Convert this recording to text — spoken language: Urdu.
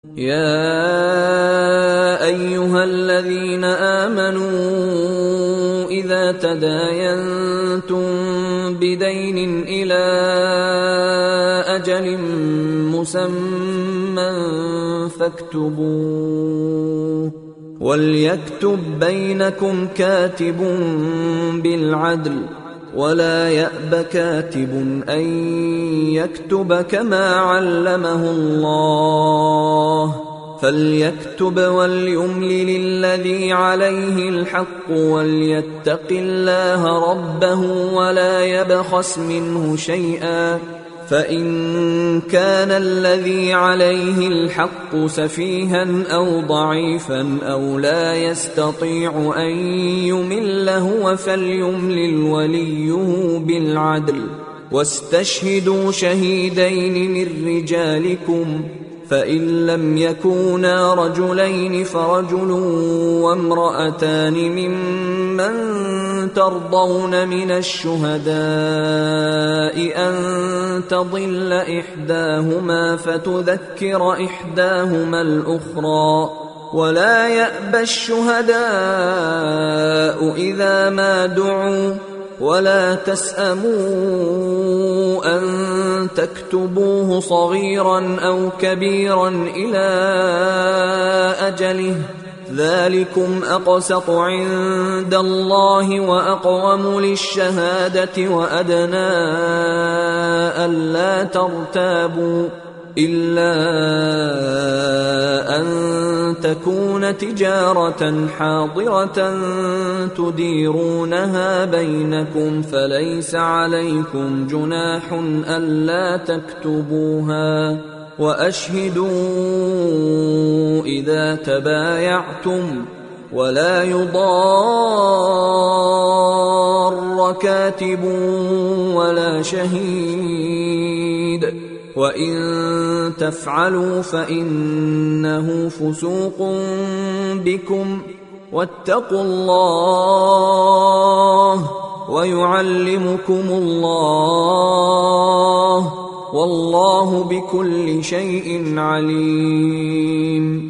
يا أيها الذين آمنوا إذا تداينتم بدين إلى أجل مسمى فاكتبوه، وليكتب بينكم كاتب بالعدل، ولا يأب كاتب أن يكتب كما علمه الله، فليكتب وليملل الذي عليه الحق وليتق الله ربه ولا يبخس منه شيئا، فإن كان الذي عليه الحق سفيها أو ضعيفا أو لا يستطيع أن يمل هو فليملل وليه بالعدل، واستشهدوا شهيدين من رجالكم، فإن لم يكونا رجلين فرجل وامرأتان ممن ترضون من الشهداء أن تضل إحداهما فتذكر إحداهما الأخرى، ولا يأبى الشهداء إذا ما دعوا، ولا تسأموا أن تكتبوه صغيرا أو كبيرا إلى أجله، ذلكم أقسط عند الله وأقوم للشهادة وأدنى ألا ترتابوا، إلا أن تكون تجارة حاضرة تديرونها بينكم فليس عليكم جناح ألا تكتبوها، وأشهدوا إذا تبايعتم، ولا يضار كاتب ولا شهيد، وإن تفعلوا فإنه فسوق بكم، واتقوا الله ويعلمكم الله، والله بكل شيء عليم.